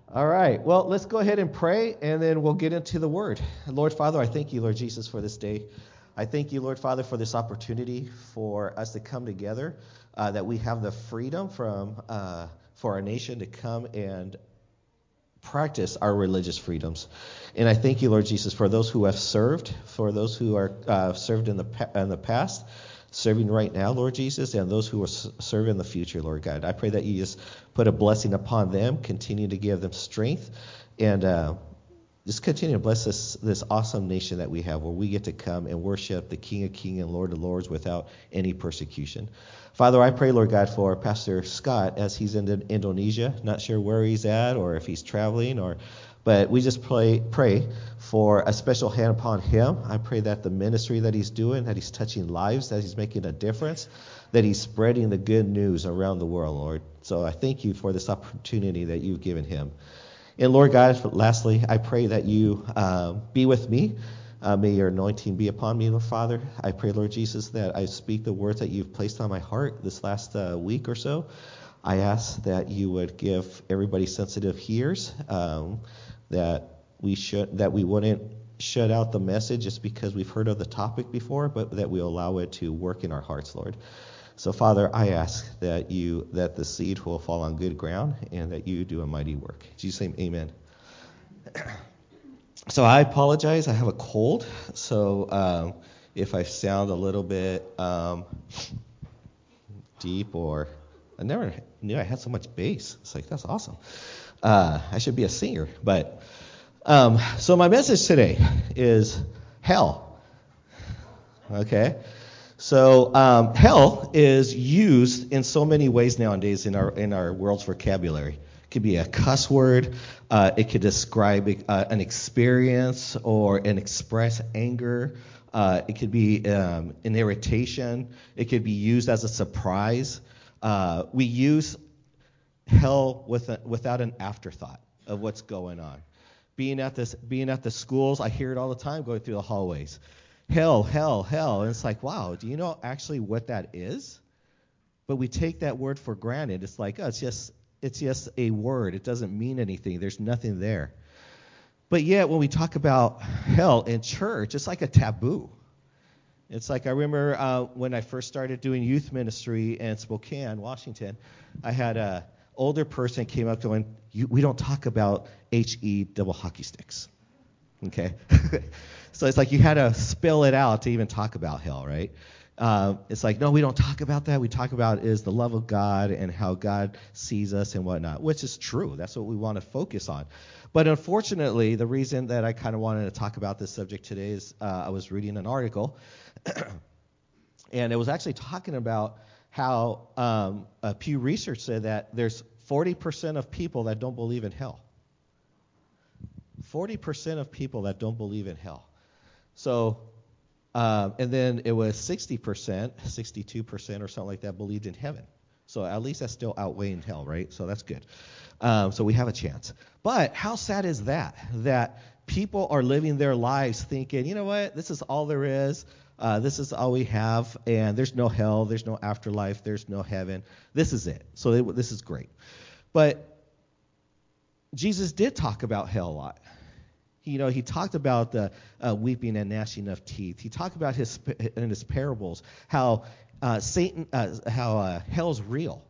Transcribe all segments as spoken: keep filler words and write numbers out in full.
All right. Well, let's go ahead and pray, and then we'll get into the word. Lord Father, I thank you, Lord Jesus, for this day. I thank you, Lord Father, for this opportunity for us to come together, uh, that we have the freedom from uh, for our nation to come and practice our religious freedoms. And I thank you, Lord Jesus, for those who have served, for those who are uh, served in the pa- in the past, serving right now, Lord Jesus, and those who will s- serve in the future, Lord God. I pray that you just put a blessing upon them, continue to give them strength, and uh, just continue to bless this this awesome nation that we have, where we get to come and worship the King of Kings and Lord of Lords without any persecution. Father, I pray, Lord God, for Pastor Scott as he's in Indonesia. Not sure where he's at or if he's traveling, or, but we just pray pray for a special hand upon him. I pray that the ministry that he's doing, that he's touching lives, that he's making a difference, that he's spreading the good news around the world, Lord. So I thank you for this opportunity that you've given him. And Lord God, lastly, I pray that you uh, be with me. Uh, may your anointing be upon me, Lord Father. I pray, Lord Jesus, that I speak the words that you've placed on my heart this last uh, week or so. I ask that you would give everybody sensitive ears, um, that we should that we wouldn't shut out the message just because we've heard of the topic before, but that we allow it to work in our hearts, Lord. So, Father, I ask that you that the seed will fall on good ground and that you do a mighty work. In Jesus' name, amen. So I apologize. I have a cold, so um, if I sound a little bit um, deep, or I never knew I had so much bass. It's like, that's awesome. Uh, I should be a singer. But um, so my message today is hell. Okay. So um, hell is used in so many ways nowadays in our in our world's vocabulary. It could be a cuss word. Uh, it could describe uh, an experience or an express anger. Uh, it could be um, an irritation. It could be used as a surprise. Uh, we use hell with a, without an afterthought of what's going on. Being at this, being at the schools, I hear it all the time going through the hallways. Hell, hell, hell. And it's like, wow, do you know actually what that is? But we take that word for granted. It's like, oh, it's just it's just a word. It doesn't mean anything. There's nothing there. But yet when we talk about hell in church, it's like a taboo. It's like I remember uh, when I first started doing youth ministry in Spokane, Washington, I had a older person came up going, we don't talk about H E double hockey sticks. Okay? So it's like you had to spell it out to even talk about hell, right? Uh, it's like, no, we don't talk about that. We talk about is the love of God and how God sees us and whatnot, which is true. That's what we want to focus on. But unfortunately, the reason that I kind of wanted to talk about this subject today is uh, I was reading an article, and it was actually talking about how um, uh, Pew Research said that there's forty percent of people that don't believe in hell. forty percent of people that don't believe in hell. So, um, and then it was sixty percent, sixty-two percent or something like that believed in heaven. So at least that's still outweighing hell, right? So that's good. Um, so we have a chance. But how sad is that? That people are living their lives thinking, you know what, this is all there is. Uh, this is all we have, and there's no hell, there's no afterlife, there's no heaven. This is it. So they, this is great. But Jesus did talk about hell a lot. You know, he talked about the uh, weeping and gnashing of teeth. He talked about his in his parables how uh, Satan, uh, how uh, hell's real.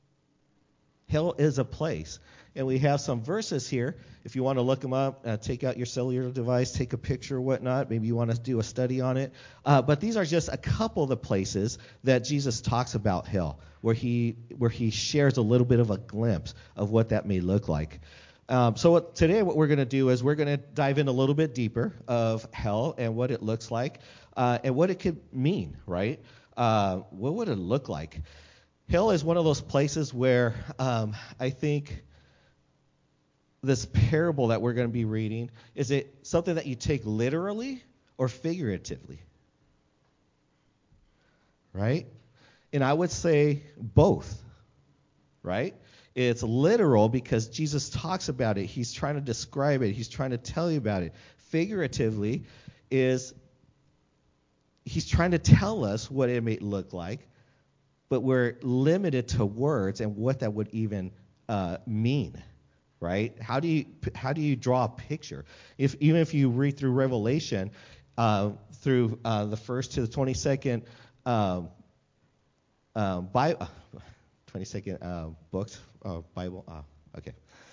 Hell is a place, and we have some verses here. If you want to look them up, uh, take out your cellular device, take a picture, or whatnot. Maybe you want to do a study on it. Uh, but these are just a couple of the places that Jesus talks about hell, where he where he shares a little bit of a glimpse of what that may look like. Um, so what, today what we're going to do is we're going to dive in a little bit deeper of hell and what it looks like uh, and what it could mean, right? Uh, what would it look like? Hell is one of those places where um, I think this parable that we're going to be reading, is it something that you take literally or figuratively? Right? And I would say both, right? It's literal because Jesus talks about it. He's trying to describe it. He's trying to tell you about it. Figuratively is he's trying to tell us what it may look like, but we're limited to words and what that would even uh, mean. right? How do you how do you draw a picture? If even if you read through Revelation, uh, through uh, the first to the twenty-second um, uh, Bible, twenty-second uh, books, uh, Bible. Uh, okay.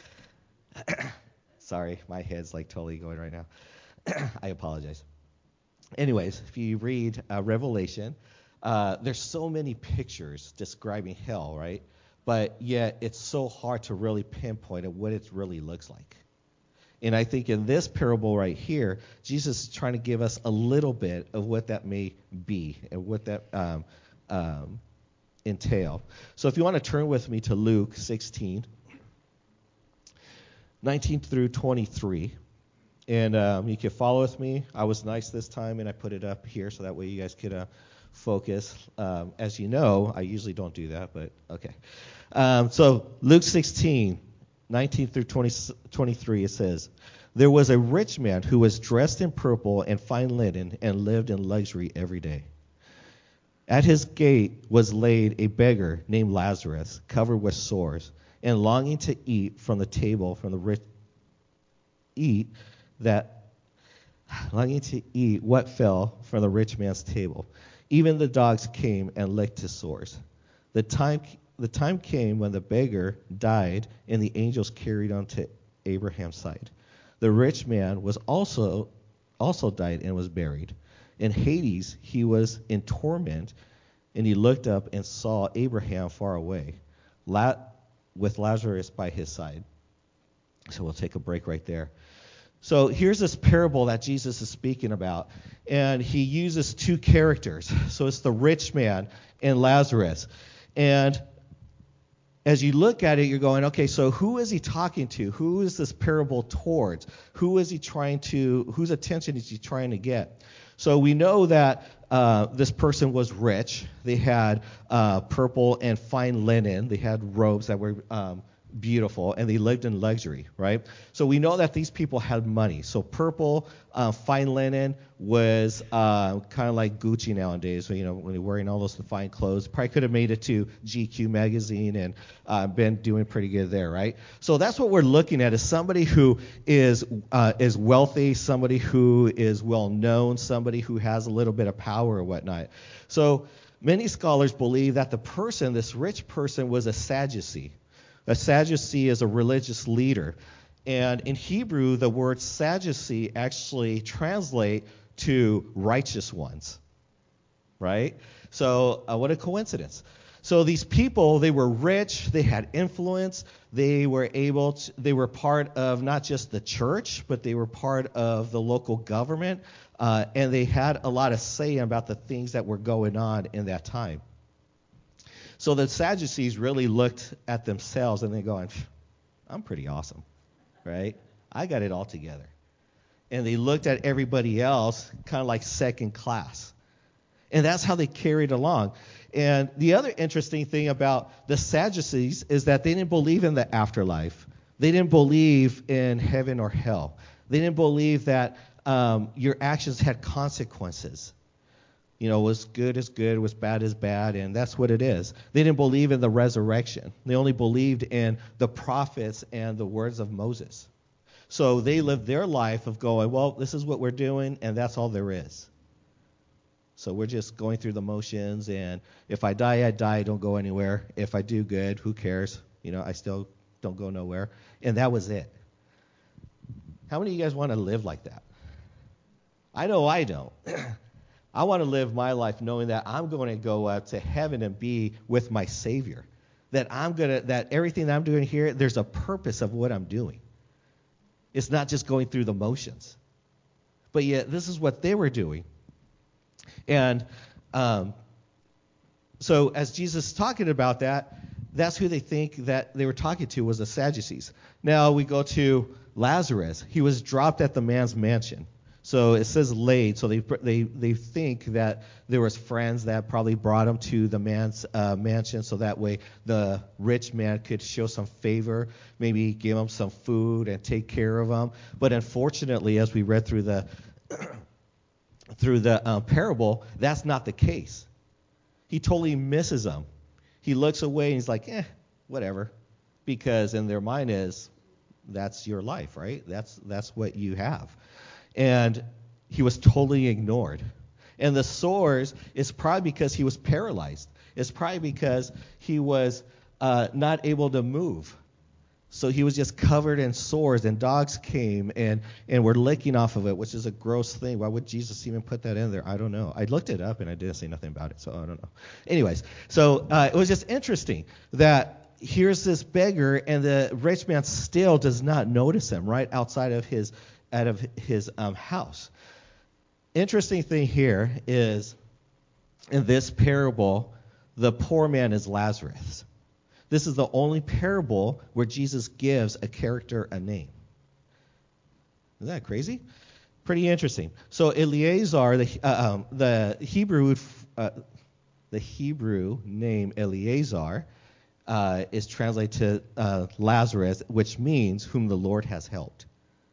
Sorry, my head's like totally going right now. I apologize. Anyways, if you read uh, Revelation, uh, there's so many pictures describing hell, right? But yet it's so hard to really pinpoint what it really looks like. And I think in this parable right here, Jesus is trying to give us a little bit of what that may be and what that um, um, entail. So if you want to turn with me to Luke sixteen, nineteen through twenty-three. And um, you can follow with me. I was nice this time, and I put it up here so that way you guys could uh, focus. Um, as you know, I usually don't do that, but okay. Um, so Luke sixteen, nineteen through twenty, twenty-three, it says, "There was a rich man who was dressed in purple and fine linen and lived in luxury every day. At his gate was laid a beggar named Lazarus, covered with sores, and longing to eat from the table from the rich eat that longing to eat what fell from the rich man's table. Even the dogs came and licked his sores. The time the time came when the beggar died, and the angels carried on to Abraham's side. The rich man was also also died and was buried. In Hades he was in torment, and he looked up and saw Abraham far away, La- with Lazarus by his side." So we'll take a break right there. So here's this parable that Jesus is speaking about, and he uses two characters. So it's the rich man and Lazarus. And as you look at it, you're going, okay, so who is he talking to? Who is this parable towards? Who is he trying to, whose attention is he trying to get? So we know that uh, this person was rich. They had uh, purple and fine linen. They had robes that were um, beautiful, and they lived in luxury, right? So we know that these people had money. So purple, uh, fine linen was uh, kind of like Gucci nowadays. So, you know, when you're wearing all those fine clothes, probably could have made it to G Q magazine and uh, been doing pretty good there, right? So that's what we're looking at, is somebody who is uh, is wealthy, somebody who is well known, somebody who has a little bit of power or whatnot. So many scholars believe that the person, this rich person, was a Sadducee. A Sadducee is a religious leader. And in Hebrew, the word Sadducee actually translate to righteous ones, right? So uh, what a coincidence. So these people, they were rich, they had influence, they were able to, they were part of not just the church, but they were part of the local government, uh, and they had a lot of say about the things that were going on in that time. So the Sadducees really looked at themselves and they're going, I'm pretty awesome, right? I got it all together. And they looked at everybody else kind of like second class. And that's how they carried along. And the other interesting thing about the Sadducees is that they didn't believe in the afterlife. They didn't believe in heaven or hell. They didn't believe that um, your actions had consequences. You know, was good is good, was bad is bad, and that's what it is. They didn't believe in the resurrection. They only believed in the prophets and the words of Moses. So they lived their life of going, well, this is what we're doing, and that's all there is. So we're just going through the motions, and if I die, I die, don't go anywhere. If I do good, who cares? You know, I still don't go nowhere. And that was it. How many of you guys want to live like that? I know I don't. I want to live my life knowing that I'm going to go up to heaven and be with my Savior. That I'm gonna, that everything that I'm doing here, there's a purpose of what I'm doing. It's not just going through the motions. But yet, this is what they were doing. And um, so as Jesus is talking about that, that's who they think that they were talking to, was the Sadducees. Now we go to Lazarus. He was dropped at the man's mansion. So it says laid, so they they they think that there was friends that probably brought him to the man's uh, mansion, so that way the rich man could show some favor, maybe give him some food and take care of him. But unfortunately, as we read through the through the uh, parable, that's not the case. He totally misses them. He looks away and he's like, eh, whatever, because in their mind is, that's your life, right? That's that's what you have. And he was totally ignored. And the sores is probably because he was paralyzed. It's probably because he was uh, not able to move. So he was just covered in sores, and dogs came and, and were licking off of it, which is a gross thing. Why would Jesus even put that in there? I don't know. I looked it up, and I didn't say nothing about it, so I don't know. Anyways, so uh, it was just interesting that here's this beggar, and the rich man still does not notice him right outside of his out of his um, house. Interesting thing here is, in this parable, the poor man is Lazarus. This is the only parable where Jesus gives a character a name. Isn't that crazy? Pretty interesting. So Eleazar, the uh, um, the Hebrew uh, the Hebrew name Eleazar uh, is translated to uh, Lazarus, which means whom the Lord has helped.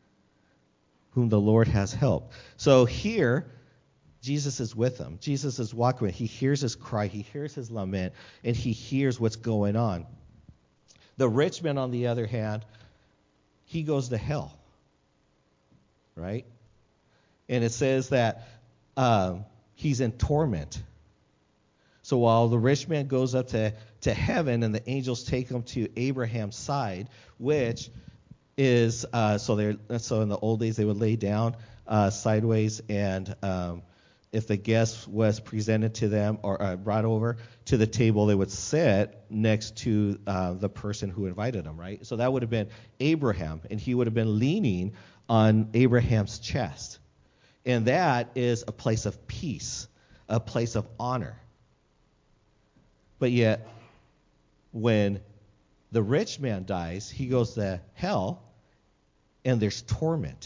Whom the Lord has helped. So here, Jesus is with him. Jesus is walking with him. He hears his cry. He hears his lament, and he hears what's going on. The rich man, on the other hand, he goes to hell, right? And it says that um, he's in torment. So while the rich man goes up to, to heaven, and the angels take him to Abraham's side, which is uh, so they so in the old days they would lay down uh, sideways, and um, if the guest was presented to them or uh, brought over to the table, they would sit next to uh, the person who invited them, right? So that would have been Abraham, and he would have been leaning on Abraham's chest. And that is a place of peace, a place of honor. But yet, when the rich man dies, he goes to hell, and there's torment.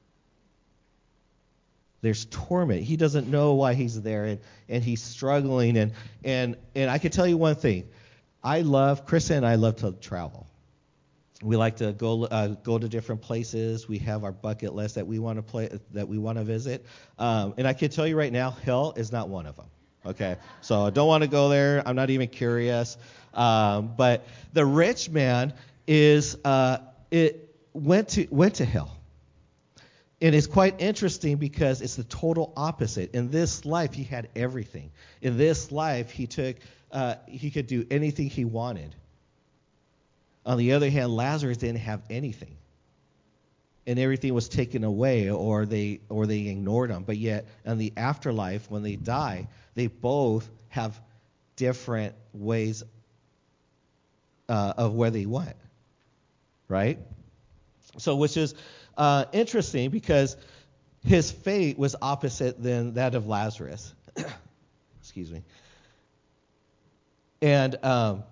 There's torment. He doesn't know why he's there, and, and he's struggling. And, and, and I can tell you one thing. I love, Chris and I love to travel. We like to go uh, go to different places. We have our bucket list that we want to play, that we want to visit. Um, and I can tell you right now, hell is not one of them. Okay, so I don't want to go there. I'm not even curious. Um, but the rich man is uh, it went to went to hell. And it's quite interesting because it's the total opposite. In this life, he had everything. In this life, he took, uh, he could do anything he wanted. On the other hand, Lazarus didn't have anything, and everything was taken away, or they or they ignored him. But yet, in the afterlife, when they die, they both have different ways uh, of where they went, right? So, which is uh, interesting because his fate was opposite than that of Lazarus. Excuse me. And um,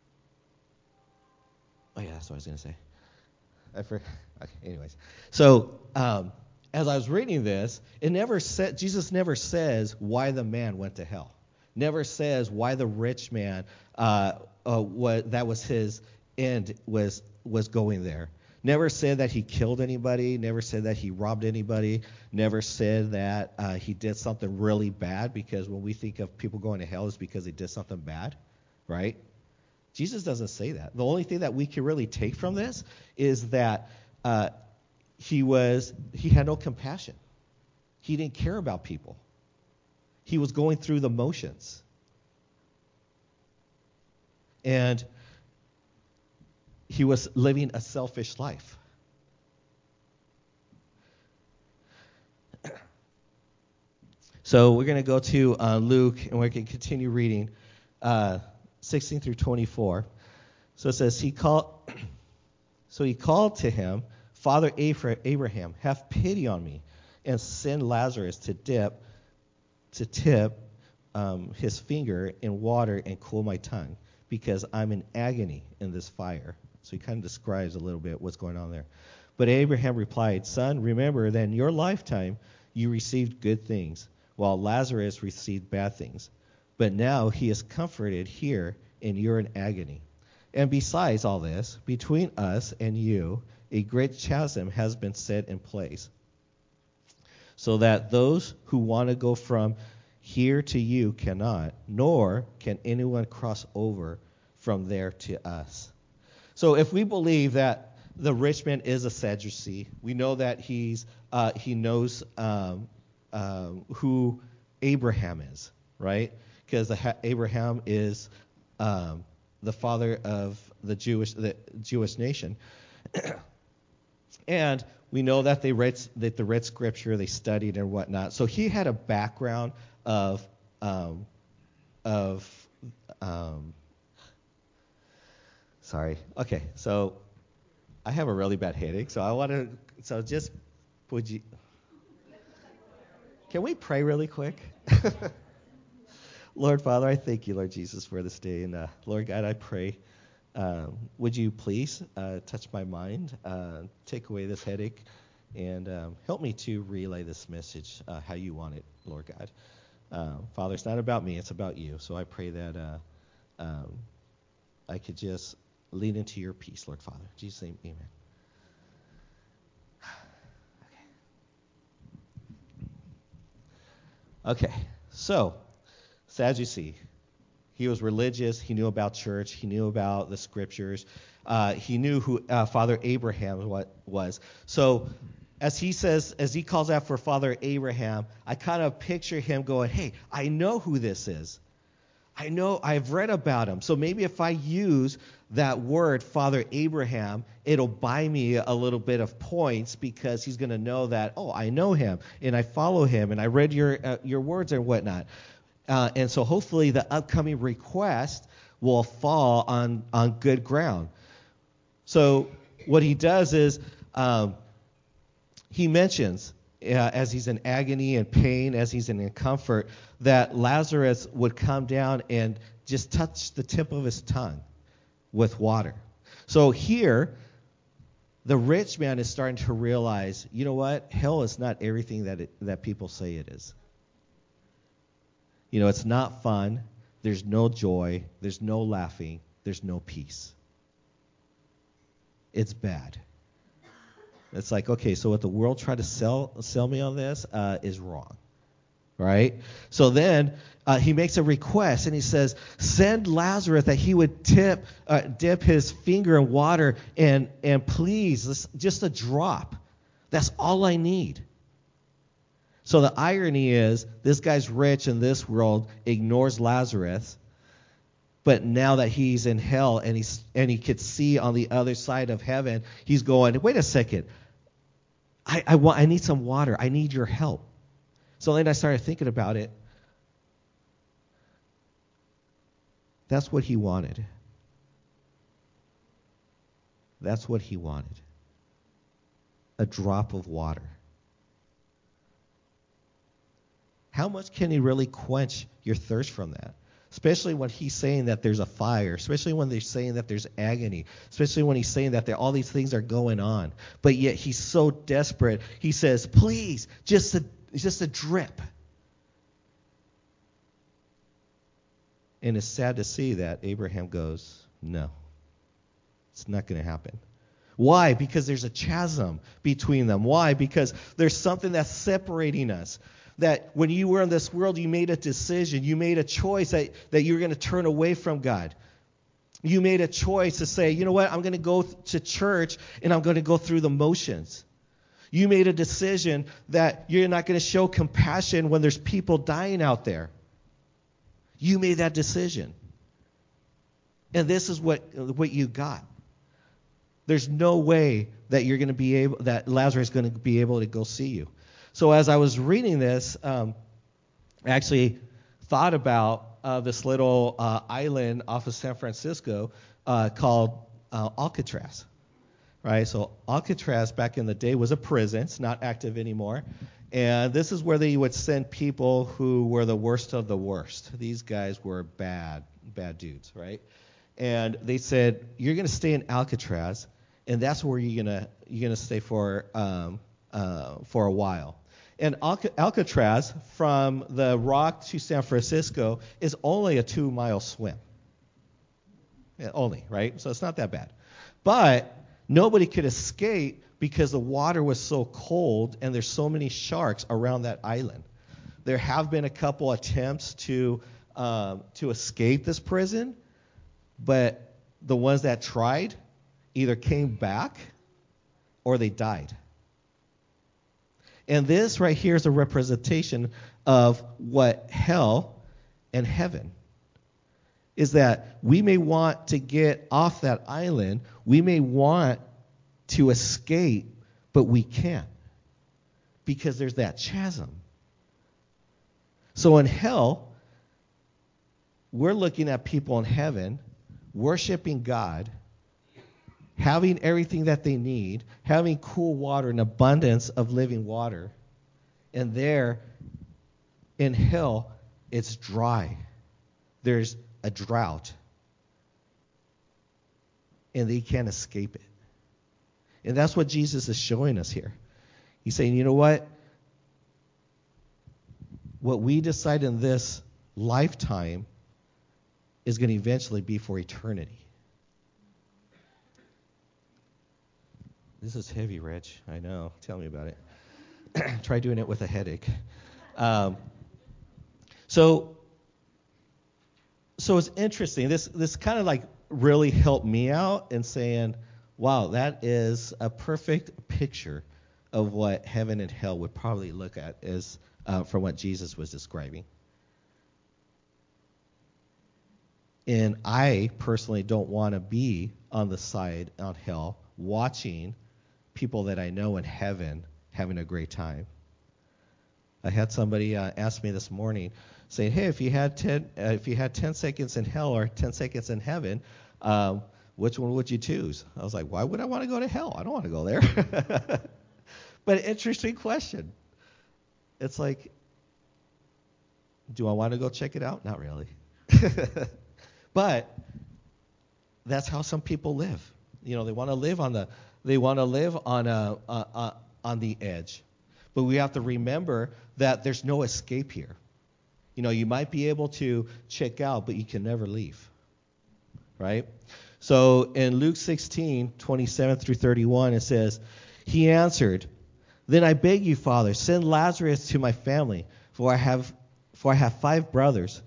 oh yeah, that's what I was going to say. I forgot. Okay, anyways, so um, as I was reading this, it never said Jesus never says why the man went to hell. Never says why the rich man uh, uh, what that was his end was was going there. Never said that he killed anybody. Never said that he robbed anybody. Never said that uh, he did something really bad, because when we think of people going to hell, it's because they did something bad, right? Jesus doesn't say that. The only thing that we can really take from this is that uh, he was he had no compassion. He didn't care about people. He was going through the motions. And he was living a selfish life. So we're going to go to uh, Luke, and we're going to continue reading uh, sixteen through twenty-four. So it says, he called, so he called to him, Father Abraham, have pity on me, and send Lazarus to dip, to tip um, his finger in water and cool my tongue, because I'm in agony in this fire. So he kind of describes a little bit what's going on there. But Abraham replied, Son, remember that in your lifetime you received good things, while Lazarus received bad things. But now he is comforted here, and you're in agony. And besides all this, between us and you, a great chasm has been set in place, so that those who want to go from here to you cannot, nor can anyone cross over from there to us. So if we believe that the rich man is a Sadducee. We know that he's uh, he knows um, uh, who Abraham is, right? Because Abraham is um, the father of the Jewish the Jewish nation, and we know that they read that they read scripture, they studied and whatnot. So he had a background of um, of um, sorry. Okay, so I have a really bad headache, so I want to. So just would you? Can we pray really quick? Lord Father, I thank you, Lord Jesus, for this day, and uh, Lord God, I pray. Um, would you please uh, touch my mind, uh, take away this headache, and um, help me to relay this message uh, how you want it, Lord God. Uh, Father, it's not about me, it's about you. So I pray that uh, um, I could just lean into your peace, Lord Father. In Jesus' name, amen. Okay, so Sadducee. He was religious. He knew about church. He knew about the scriptures. Uh, he knew who uh, Father Abraham what was. So as he says, as he calls out for Father Abraham, I kind of picture him going, hey, I know who this is. I know, I've read about him. So maybe if I use that word, Father Abraham, it'll buy me a little bit of points because he's going to know that, oh, I know him and I follow him and I read your uh, your words and whatnot. Uh, and so hopefully the upcoming request will fall on, on good ground. So what he does is um, he mentions, uh, as he's in agony and pain, as he's in comfort, that Lazarus would come down and just touch the tip of his tongue with water. So here, the rich man is starting to realize, you know what? Hell is not everything that it, that people say it is. You know, it's not fun. There's no joy. There's no laughing. There's no peace. It's bad. It's like, okay, so what the world tried to sell sell me on this uh, is wrong, right? So then uh, he makes a request, and he says, send Lazarus that he would tip, uh, dip his finger in water, and, and please, just a drop. That's all I need. So the irony is, this guy's rich in this world, ignores Lazarus, but now that he's in hell and he's and he could see on the other side of heaven, he's going, wait a second, I, I want I need some water. I need your help. So then I started thinking about it. That's what he wanted. That's what he wanted. A drop of water. How much can he really quench your thirst from that? Especially when he's saying that there's a fire, especially when they're saying that there's agony, especially when he's saying that there, all these things are going on. But yet he's so desperate, he says, please, just a, just a drip. And it's sad to see that Abraham goes, no, it's not going to happen. Why? Because there's a chasm between them. Why? Because there's something that's separating us. That when you were in this world, you made a decision. You made a choice that, that you were going to turn away from God. You made a choice to say, you know what, I'm going to go to church and I'm going to go through the motions. You made a decision that you're not going to show compassion when there's people dying out there. You made that decision. And this is what, what you got. There's no way that you're going to be able, that Lazarus is going to be able to go see you. So as I was reading this, um, I actually thought about uh, this little uh, island off of San Francisco uh, called uh, Alcatraz, right? So Alcatraz back in the day was a prison. It's not active anymore. And this is where they would send people who were the worst of the worst. These guys were bad, bad dudes, right? And they said, you're going to stay in Alcatraz, and that's where you're going to you're going to stay for um, uh, for a while. And Alc- Alcatraz, from the Rock to San Francisco, is only a two-mile swim. Yeah, only, right? So it's not that bad. But nobody could escape because the water was so cold and there's so many sharks around that island. There have been a couple attempts to um, to escape this prison, but the ones that tried either came back or they died. And this right here is a representation of what hell and heaven is, that we may want to get off that island. We may want to escape, but we can't because there's that chasm. So in hell, we're looking at people in heaven, worshiping God, having everything that they need, having cool water, an abundance of living water. And there, in hell, it's dry. There's a drought. And they can't escape it. And that's what Jesus is showing us here. He's saying, you know what? What we decide in this lifetime is going to eventually be for eternity. This is heavy, Rich. I know. Tell me about it. Try doing it with a headache. Um, so, so it's interesting. This this kind of like really helped me out in saying, wow, that is a perfect picture of what heaven and hell would probably look at as uh, from what Jesus was describing. And I personally don't want to be on the side on hell watching people that I know in heaven having a great time. I had somebody uh, ask me this morning, saying, "Hey, if you had ten, uh, if you had ten seconds in hell or ten seconds in heaven, um, which one would you choose?" I was like, "Why would I want to go to hell? I don't want to go there." But an interesting question. It's like, do I want to go check it out? Not really. But that's how some people live. You know, they want to live on the they want to live on a uh, uh, on the edge. But we have to remember that there's no escape here. You know, you might be able to check out, but you can never leave. Right? So in Luke sixteen, twenty-seven through thirty-one, it says, "He answered, 'Then I beg you, Father, send Lazarus to my family, for I have for I have five brothers.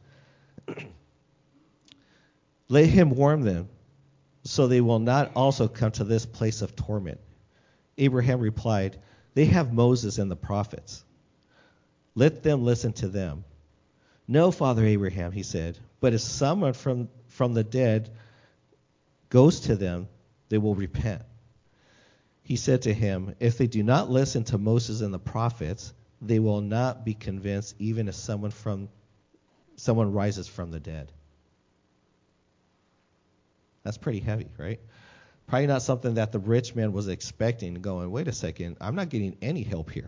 Let him warn them, so they will not also come to this place of torment.' Abraham replied, 'They have Moses and the prophets. Let them listen to them.' 'No, Father Abraham,' he said, 'but if someone from, from the dead goes to them, they will repent.' He said to him, 'If they do not listen to Moses and the prophets, they will not be convinced, even if someone from someone rises from the dead.'" That's pretty heavy, right? Probably not something that the rich man was expecting, going, wait a second, I'm not getting any help here.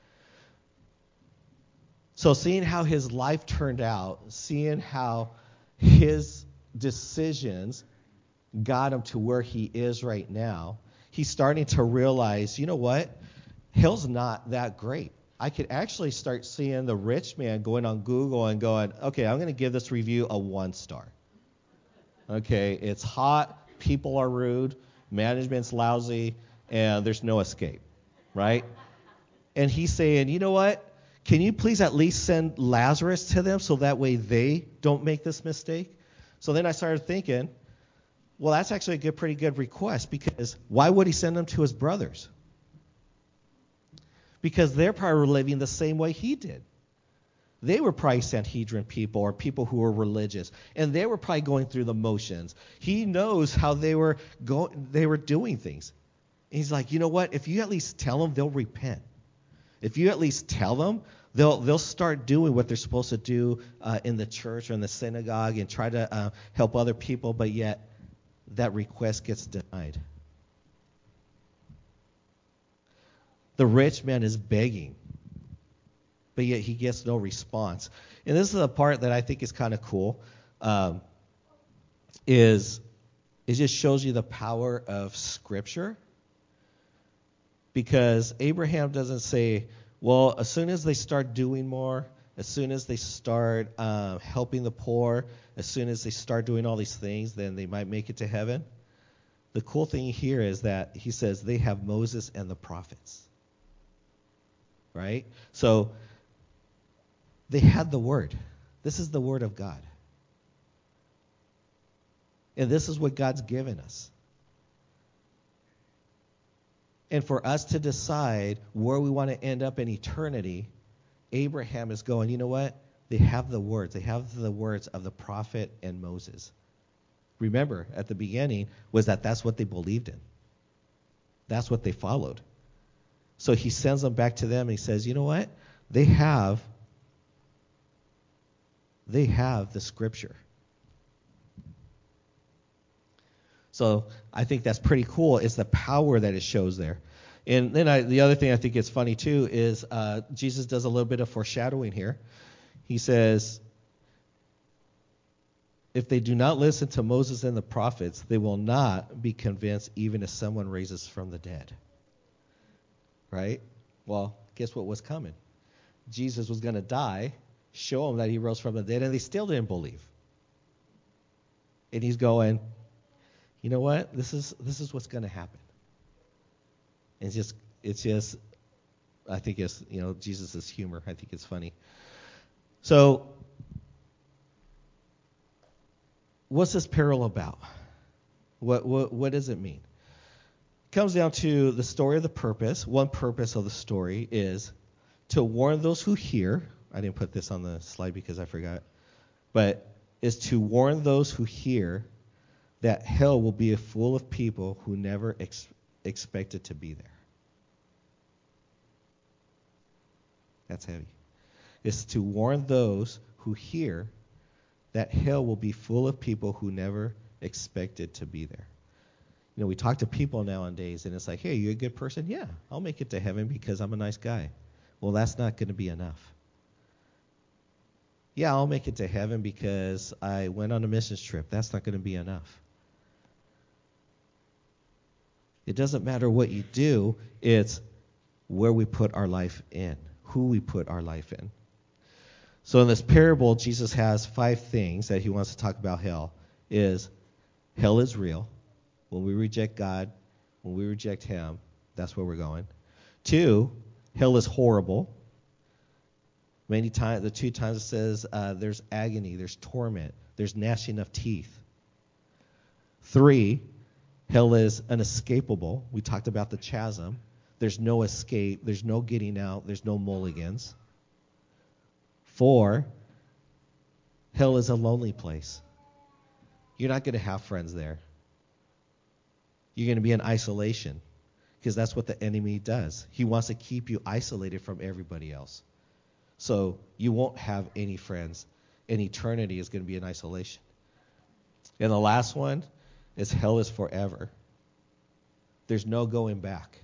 So seeing how his life turned out, seeing how his decisions got him to where he is right now, he's starting to realize, you know what? Hell's not that great. I could actually start seeing the rich man going on Google and going, okay, I'm going to give this review a one star. Okay, it's hot, people are rude, management's lousy, and there's no escape, right? And he's saying, you know what? Can you please at least send Lazarus to them so that way they don't make this mistake? So then I started thinking, well, that's actually a good, pretty good request, because why would he send them to his brothers? Because they're probably living the same way he did. They were probably Sanhedrin people or people who were religious, and they were probably going through the motions. He knows how they were go- they were doing things. And he's like, you know what? If you at least tell them, they'll repent. If you at least tell them, they'll they'll start doing what they're supposed to do uh, in the church or in the synagogue and try to uh, help other people, but yet that request gets denied. The rich man is begging, but yet he gets no response. And this is a part that I think is kind of cool, um, is it just shows you the power of Scripture. Because Abraham doesn't say, well, as soon as they start doing more, as soon as they start uh, helping the poor, as soon as they start doing all these things, then they might make it to heaven. The cool thing here is that he says they have Moses and the prophets. Right? So they had the word. This is the word of God. And this is what God's given us. And for us to decide where we want to end up in eternity, Abraham is going, you know what? They have the words. They have the words of the prophet and Moses. Remember, at the beginning, was that that's what they believed in. That's what they followed. So he sends them back to them and he says, you know what? They have, they have the scripture. So I think that's pretty cool. It's the power that it shows there. And then I, the other thing I think is funny too is uh, Jesus does a little bit of foreshadowing here. He says, if they do not listen to Moses and the prophets, they will not be convinced even if someone raises from the dead. Right? Well, guess what was coming? Jesus was going to die, show them that he rose from the dead, and they still didn't believe. And he's going, you know what? This is this is what's going to happen. And it's just it's just I think it's, you know, Jesus' humor. I think it's funny. So what's this parable about? What what what does it mean? It comes down to the story of the purpose. One purpose of the story is to warn those who hear. I didn't put this on the slide because I forgot. But is to warn those who hear that hell will be full of people who never ex- expected to be there. That's heavy. It's to warn those who hear that hell will be full of people who never expected to be there. You know, we talk to people nowadays, and it's like, hey, you a good person? Yeah, I'll make it to heaven because I'm a nice guy. Well, that's not going to be enough. Yeah, I'll make it to heaven because I went on a missions trip. That's not going to be enough. It doesn't matter what you do. It's where we put our life in, who we put our life in. So in this parable, Jesus has five things that he wants to talk about hell. Is hell is real. When we reject God, when we reject him, that's where we're going. Two, hell is horrible. Many times, the two times it says uh, there's agony, there's torment, there's gnashing of teeth. Three, hell is unescapable. We talked about the chasm. There's no escape. There's no getting out. There's no mulligans. Four, hell is a lonely place. You're not going to have friends there. You're going to be in isolation because that's what the enemy does. He wants to keep you isolated from everybody else. So you won't have any friends, and eternity is going to be in isolation. And the last one is hell is forever. There's no going back.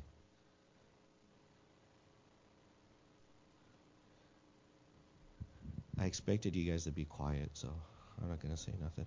I expected you guys to be quiet, so I'm not going to say nothing.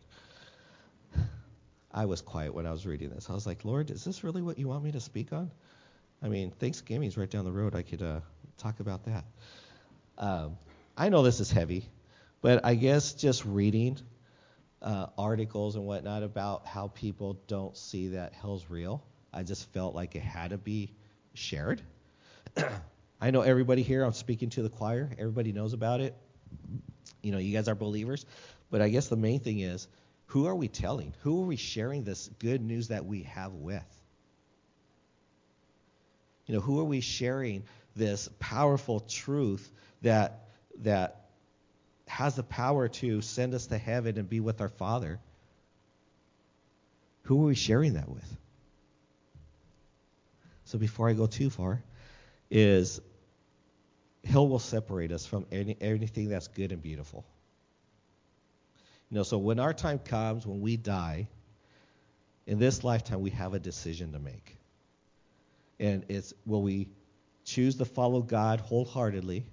I was quiet when I was reading this. I was like, Lord, is this really what you want me to speak on? I mean, Thanksgiving's right down the road. I could uh, talk about that. Um, I know this is heavy, but I guess just reading uh, articles and whatnot about how people don't see that hell's real, I just felt like it had to be shared. I know everybody here, I'm speaking to the choir. Everybody knows about it. You know, you guys are believers. But I guess the main thing is, who are we telling? Who are we sharing this good news that we have with? You know, who are we sharing this powerful truth that that has the power to send us to heaven and be with our Father? Who are we sharing that with? So before I go too far, is hell will separate us from any, anything that's good and beautiful. You know, so when our time comes, when we die, in this lifetime, we have a decision to make. And it's, will we choose to follow God wholeheartedly,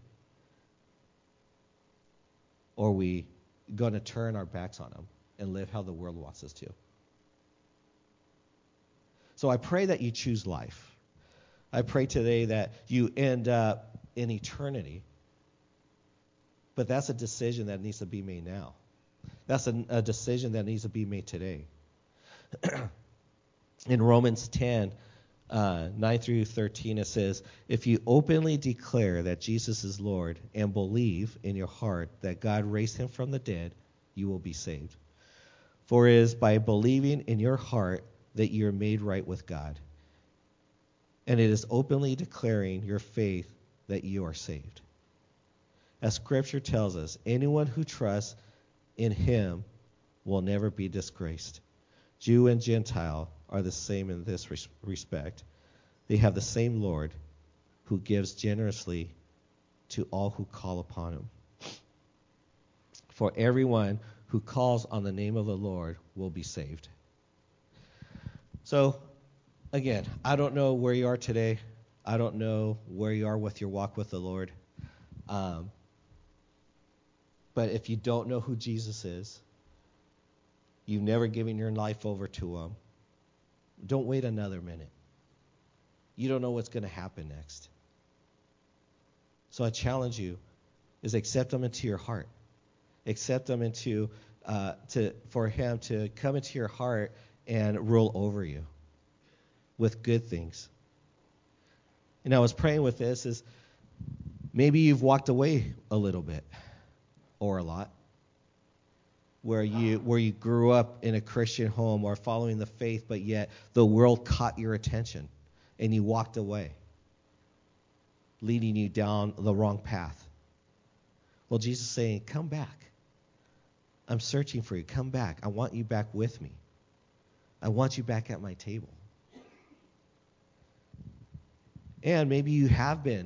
or are we going to turn our backs on him and live how the world wants us to? So I pray that you choose life. I pray today that you end up in eternity. But that's a decision that needs to be made now. That's a, a decision that needs to be made today. In Romans ten, uh, nine through thirteen, it says, if you openly declare that Jesus is Lord and believe in your heart that God raised him from the dead, you will be saved. For it is by believing in your heart that you are made right with God, and it is openly declaring your faith that you are saved. As Scripture tells us, anyone who trusts in him will never be disgraced. Jew and Gentile are the same in this res- respect. They have the same Lord who gives generously to all who call upon him. For everyone who calls on the name of the Lord will be saved. So, again, I don't know where you are today. I don't know where you are with your walk with the Lord. Um, but if you don't know who Jesus is, you've never given your life over to him, don't wait another minute. You don't know what's going to happen next. So I challenge you is accept him into your heart. Accept him into uh, to for him to come into your heart and rule over you with good things. And I was praying with this is maybe you've walked away a little bit or a lot, where you where you grew up in a Christian home or following the faith, but yet the world caught your attention and you walked away, leading you down the wrong path. Well, Jesus is saying, come back. I'm searching for you. Come back. I want you back with me. I want you back at my table. And maybe you have been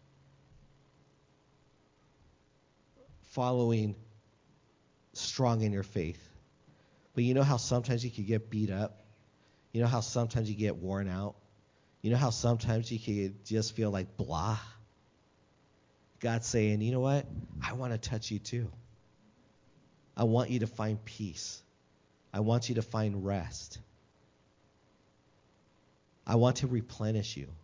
following strong in your faith. But you know how sometimes you could get beat up? You know how sometimes you get worn out? You know how sometimes you could just feel like blah? God's saying, you know what? I want to touch you too. I want you to find peace. I want you to find rest. I want to replenish you.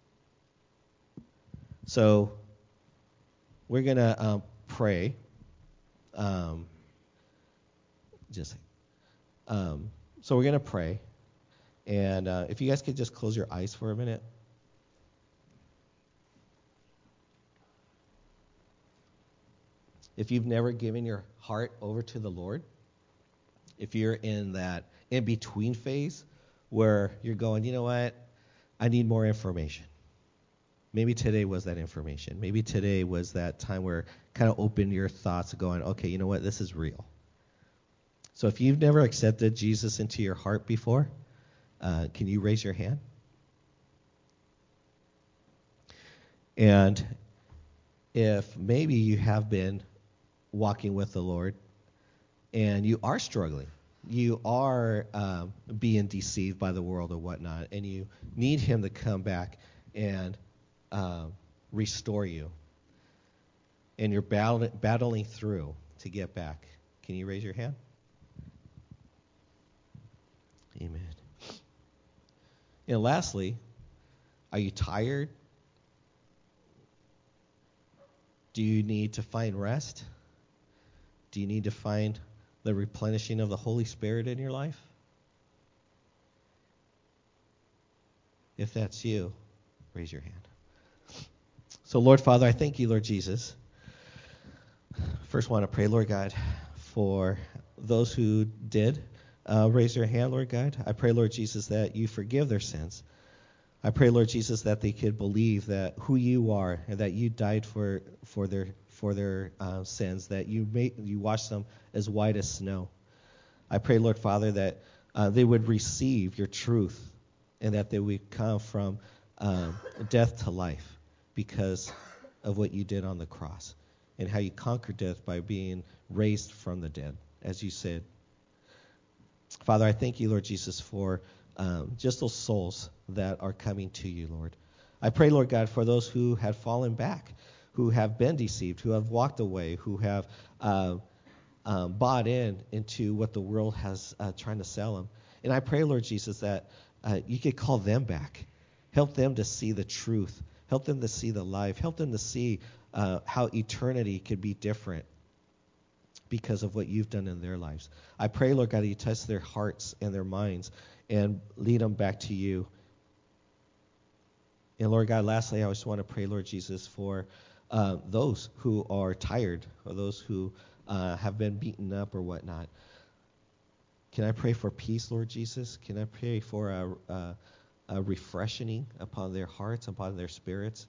So we're going to um, pray. Um, just um, so we're going to pray. And uh, if you guys could just close your eyes for a minute. If you've never given your heart over to the Lord, if you're in that in-between phase where you're going, you know what, I need more information. Maybe today was that information. Maybe today was that time where kind of opened your thoughts going, okay, you know what, this is real. So if you've never accepted Jesus into your heart before, uh, can you raise your hand? And if maybe you have been walking with the Lord and you are struggling, you are um, being deceived by the world or whatnot, and you need him to come back and uh, restore you, and you're battle- battling through to get back, can you raise your hand? Amen. And lastly, are you tired? Do you need to find rest? Do you need to find the replenishing of the Holy Spirit in your life? If that's you, raise your hand. So, Lord Father, I thank you, Lord Jesus. First, want to pray, Lord God, for those who did uh, raise their hand, Lord God. I pray, Lord Jesus, that you forgive their sins. I pray, Lord Jesus, that they could believe that who you are and that you died for for their for their uh, sins, that you made you washed them as white as snow. I pray, Lord Father, that uh, they would receive your truth and that they would come from um, death to life because of what you did on the cross and how you conquered death by being raised from the dead, as you said. Father, I thank you, Lord Jesus, for um, just those souls that are coming to you, Lord. I pray, Lord God, for those who have fallen back, who have been deceived, who have walked away, who have uh, um, bought in into what the world has uh, trying to sell them. And I pray, Lord Jesus, that uh, you could call them back. Help them to see the truth. Help them to see the life. Help them to see uh, how eternity could be different because of what you've done in their lives. I pray, Lord God, that you touch their hearts and their minds and lead them back to you. And Lord God, lastly, I just want to pray, Lord Jesus, for uh, those who are tired or those who uh, have been beaten up or whatnot. Can I pray for peace, Lord Jesus? Can I pray for a, a, a refreshing upon their hearts, upon their spirits.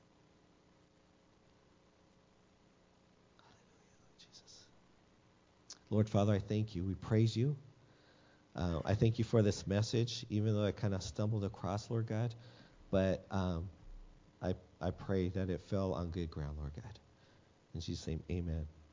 Jesus. Lord Father, I thank you. We praise you. Uh, I thank you for this message, even though I kind of stumbled across, Lord God. But um, I, I pray that it fell on good ground, Lord God. In Jesus' name, amen.